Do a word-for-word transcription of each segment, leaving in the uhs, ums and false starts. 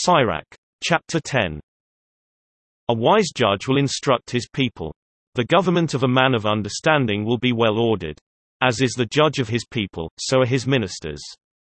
Sirach. Chapter ten. A wise judge will instruct his people. The government of a man of understanding will be well ordered. As is the judge of his people, so are his ministers.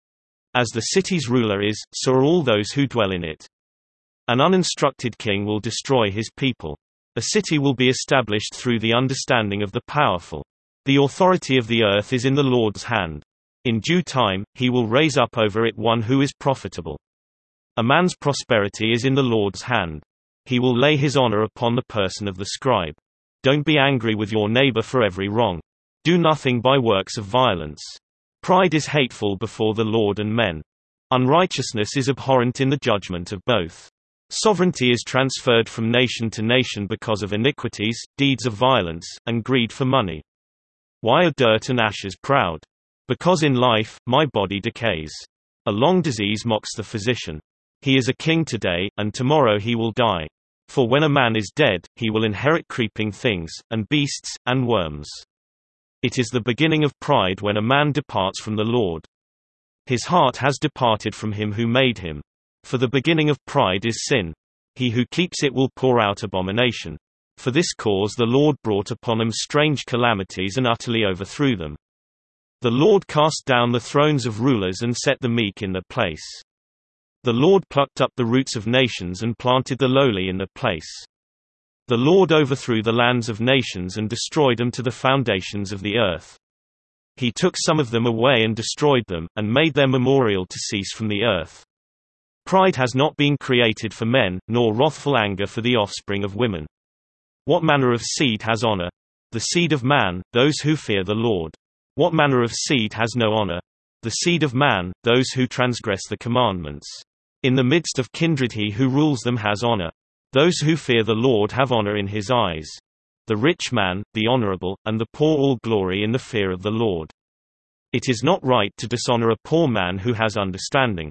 As the city's ruler is, so are all those who dwell in it. An uninstructed king will destroy his people. A city will be established through the understanding of the powerful. The authority of the earth is in the Lord's hand. In due time, he will raise up over it one who is profitable. A man's prosperity is in the Lord's hand. He will lay his honor upon the person of the scribe. Don't be angry with your neighbor for every wrong. Do nothing by works of violence. Pride is hateful before the Lord and men. Unrighteousness is abhorrent in the judgment of both. Sovereignty is transferred from nation to nation because of iniquities, deeds of violence, and greed for money. Why are dirt and ashes proud? Because in life, my body decays. A long disease mocks the physician. He is a king today, and tomorrow he will die. For when a man is dead, he will inherit creeping things, and beasts, and worms. It is the beginning of pride when a man departs from the Lord. His heart has departed from him who made him. For the beginning of pride is sin. He who keeps it will pour out abomination. For this cause the Lord brought upon them strange calamities and utterly overthrew them. The Lord cast down the thrones of rulers and set the meek in their place. The Lord plucked up the roots of nations and planted the lowly in their place. The Lord overthrew the lands of nations and destroyed them to the foundations of the earth. He took some of them away and destroyed them, and made their memorial to cease from the earth. Pride has not been created for men, nor wrathful anger for the offspring of women. What manner of seed has honor? The seed of man, those who fear the Lord. What manner of seed has no honor? The seed of man, those who transgress the commandments. In the midst of kindred he who rules them has honor. Those who fear the Lord have honor in his eyes. The rich man, the honorable, and the poor all glory in the fear of the Lord. It is not right to dishonor a poor man who has understanding.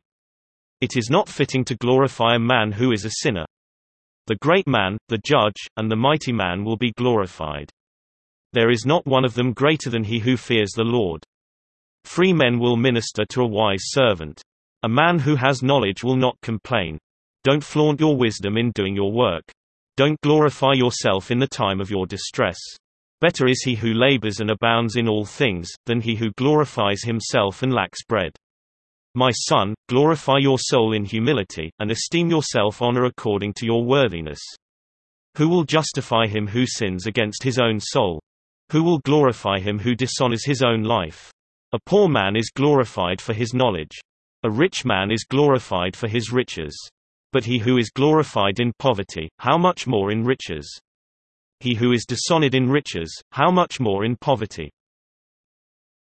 It is not fitting to glorify a man who is a sinner. The great man, the judge, and the mighty man will be glorified. There is not one of them greater than he who fears the Lord. Free men will minister to a wise servant. A man who has knowledge will not complain. Don't flaunt your wisdom in doing your work. Don't glorify yourself in the time of your distress. Better is he who labors and abounds in all things, than he who glorifies himself and lacks bread. My son, glorify your soul in humility, and esteem yourself honor according to your worthiness. Who will justify him who sins against his own soul? Who will glorify him who dishonors his own life? A poor man is glorified for his knowledge. A rich man is glorified for his riches. But he who is glorified in poverty, how much more in riches? He who is dishonored in riches, how much more in poverty?